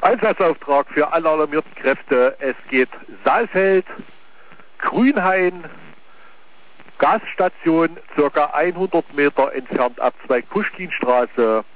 Einsatzauftrag für alle alarmierten Kräfte. Es geht Saalfeld, Grünhain, Gasstation, circa 100 Meter entfernt Abzweig Puschkinstraße.